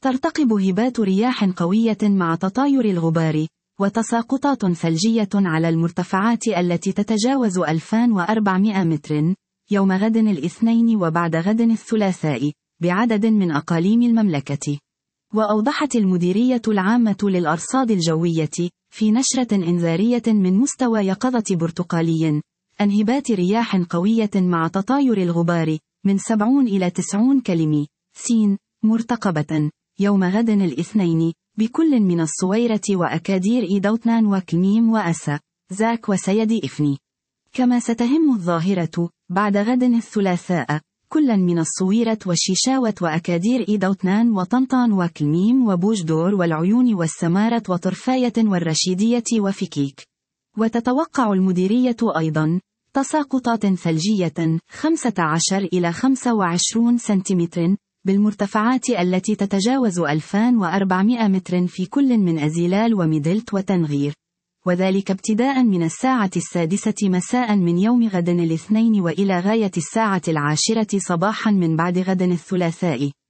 ترتقب هبات رياح قوية مع تطاير الغبار، وتساقطات ثلجية على المرتفعات التي تتجاوز 2400 متر، يوم غد الاثنين وبعد غد الثلاثاء، بعدد من أقاليم المملكة. وأوضحت المديرية العامة للأرصاد الجوية في نشرة إنذارية من مستوى يقظة برتقالي عن هبات رياح قوية مع تطاير الغبار من 70 إلى 90 كلم س مرتقبة يوم غد الاثنين بكل من الصويرة وأكادير إيدوتنان وكلميم وأسا زاك وسيدي إفني. كما ستهم الظاهرة بعد غد الثلاثاء كلا من الصويرة والشيشاوة وأكادير إيدوتنان وطنطان وكلميم وبوجدور والعيون والسمارة وطرفاية والرشيدية وفكيك. وتتوقع المديرية أيضا تساقطات ثلجية 15 إلى 25 سنتيمتر بالمرتفعات التي تتجاوز 2400 متر في كل من أزيلال وميدلت وتنغير، وذلك ابتداء من الساعة 6 مساء من يوم غد الاثنين وإلى غاية الساعة 10 صباحا من بعد غد الثلاثاء.